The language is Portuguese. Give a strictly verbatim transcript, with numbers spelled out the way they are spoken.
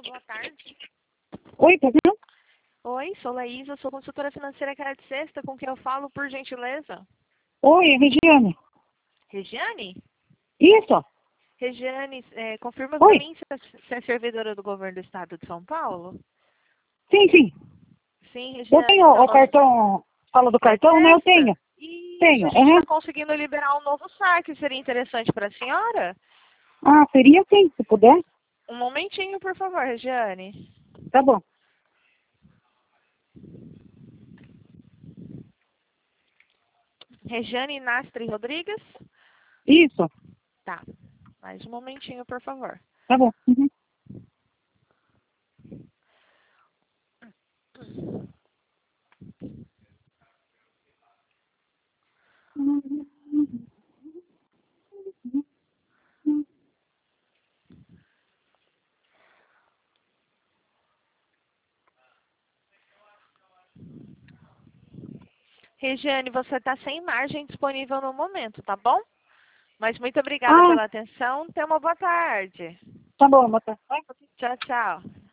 boa tarde. Oi, tá vendo? Oi, sou Laísa, sou consultora financeira Cara de Sexta, com quem eu falo, por gentileza? Oi, é Regiane. Regiane? Isso. Regiane, é, confirma pra Oi. mim se você é servidora do governo do estado de São Paulo? Sim, sim. Sim, Eu Regiane, tenho então, o cartão. Fala do Cara de cartão, né? Eu Sexta? tenho. Isso, Tenho. a gente Uhum. está conseguindo liberar um novo saque, seria interessante para a senhora? Ah, seria sim, se puder. Um momentinho, por favor, Regiane. Tá bom. Regiane Nastri Rodrigues? Isso. Tá, mais um momentinho, por favor. Tá bom. Uhum. Regiane, você está sem margem disponível no momento, tá bom? Mas muito obrigada Ah, pela atenção. Tenha uma boa tarde. tá bom, moça. Tchau, tchau.